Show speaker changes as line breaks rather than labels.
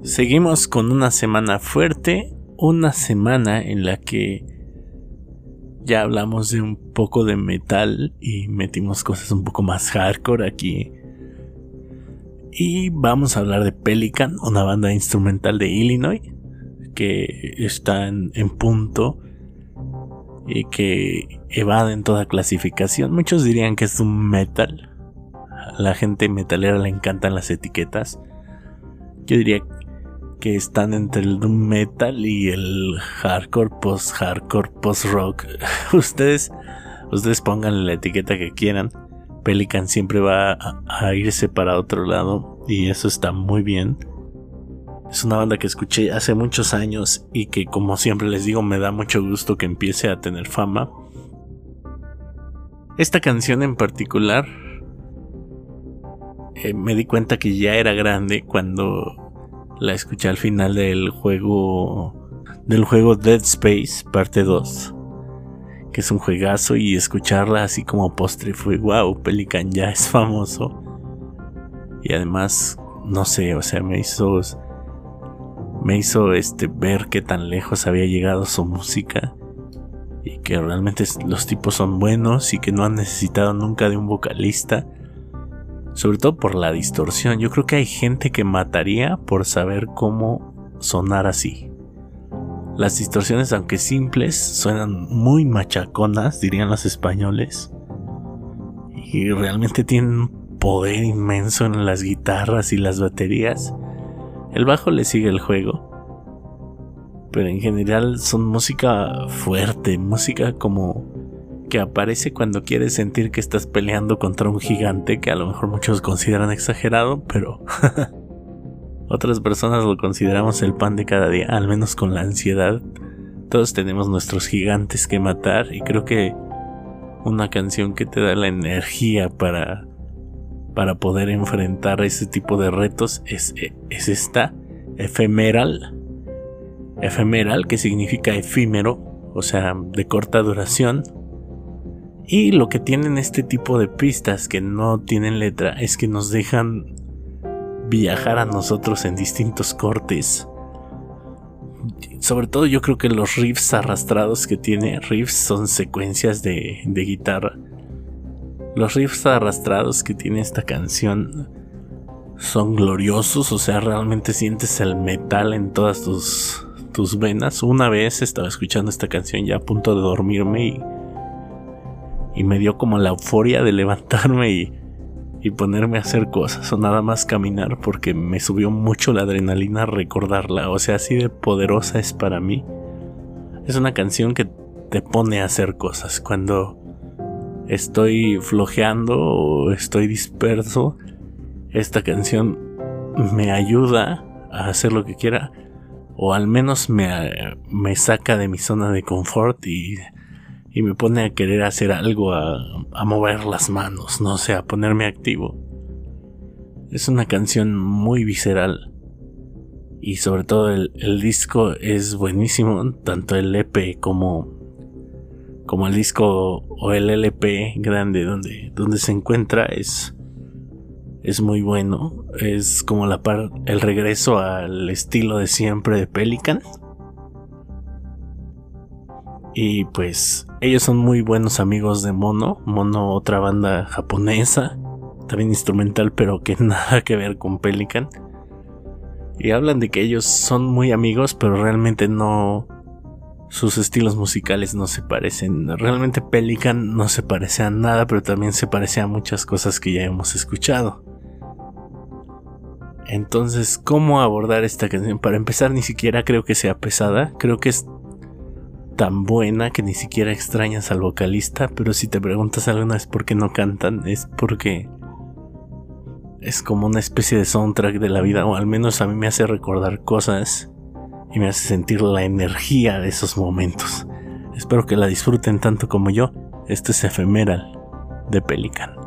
Seguimos con una semana fuerte, una semana en la que ya hablamos de un poco de metal y metimos cosas un poco más hardcore aquí. Y vamos a hablar de Pelican, una banda instrumental de Illinois que está en punto y que evaden toda clasificación. Muchos dirían que es un metal. A la gente metalera le encantan las etiquetas. Yo diría que están entre el doom metal y el hardcore, post-rock. Ustedes pónganle la etiqueta que quieran. Pelican siempre va a irse para otro lado y eso está muy bien. Es una banda que escuché hace muchos años y que, como siempre les digo, me da mucho gusto que empiece a tener fama. Esta canción en particular me di cuenta que ya era grande cuando la escuché al final del juego Dead Space parte 2, que es un juegazo, y escucharla así como postre fue wow, Pelican ya es famoso. Y además, no sé, o sea, me hizo ver qué tan lejos había llegado su música y que realmente los tipos son buenos y que no han necesitado nunca de un vocalista. Sobre todo por la distorsión. Yo creo que hay gente que mataría por saber cómo sonar así. Las distorsiones, aunque simples, suenan muy machaconas, dirían los españoles. Y realmente tienen un poder inmenso en las guitarras y las baterías. El bajo le sigue el juego. Pero en general son música fuerte, música como que aparece cuando quieres sentir que estás peleando contra un gigante, que a lo mejor muchos consideran exagerado, pero otras personas lo consideramos el pan de cada día, al menos con la ansiedad. Todos tenemos nuestros gigantes que matar y creo que una canción que te da la energía para poder enfrentar ese tipo de retos es esta, Ephemeral, que significa efímero, o sea, de corta duración. Y lo que tienen este tipo de pistas que no tienen letra es que nos dejan viajar a nosotros en distintos cortes. Sobre todo yo creo que los riffs arrastrados que tiene, riffs son secuencias de guitarra. Los riffs arrastrados que tiene esta canción son gloriosos, o sea, realmente sientes el metal en todas tus venas. Una vez estaba escuchando esta canción ya a punto de dormirme y me dio como la euforia de levantarme y ponerme a hacer cosas o nada más caminar, porque me subió mucho la adrenalina recordarla. O sea, así de poderosa es para mí. Es una canción que te pone a hacer cosas. Cuando estoy flojeando o estoy disperso, esta canción me ayuda a hacer lo que quiera, o al menos me saca de mi zona de confort y me pone a querer hacer algo, a mover las manos, no sé, a ponerme activo. Es una canción muy visceral. Y sobre todo el disco es buenísimo, tanto el EP como el disco o el LP grande donde se encuentra es muy bueno. Es como el regreso al estilo de siempre de Pelican. Y pues ellos son muy buenos amigos de Mono, otra banda japonesa, también instrumental, pero que nada que ver con Pelican. Y hablan de que ellos son muy amigos, pero realmente no, sus estilos musicales no se parecen. Realmente Pelican no se parece a nada, pero también se parece a muchas cosas que ya hemos escuchado. Entonces, ¿cómo abordar esta canción? Para empezar, ni siquiera creo que sea pesada, creo que es tan buena que ni siquiera extrañas al vocalista. Pero si te preguntas alguna vez por qué no cantan, es porque es como una especie de soundtrack de la vida, o al menos a mí me hace recordar cosas y me hace sentir la energía de esos momentos. Espero que la disfruten tanto como yo. Este es Ephemeral de Pelican.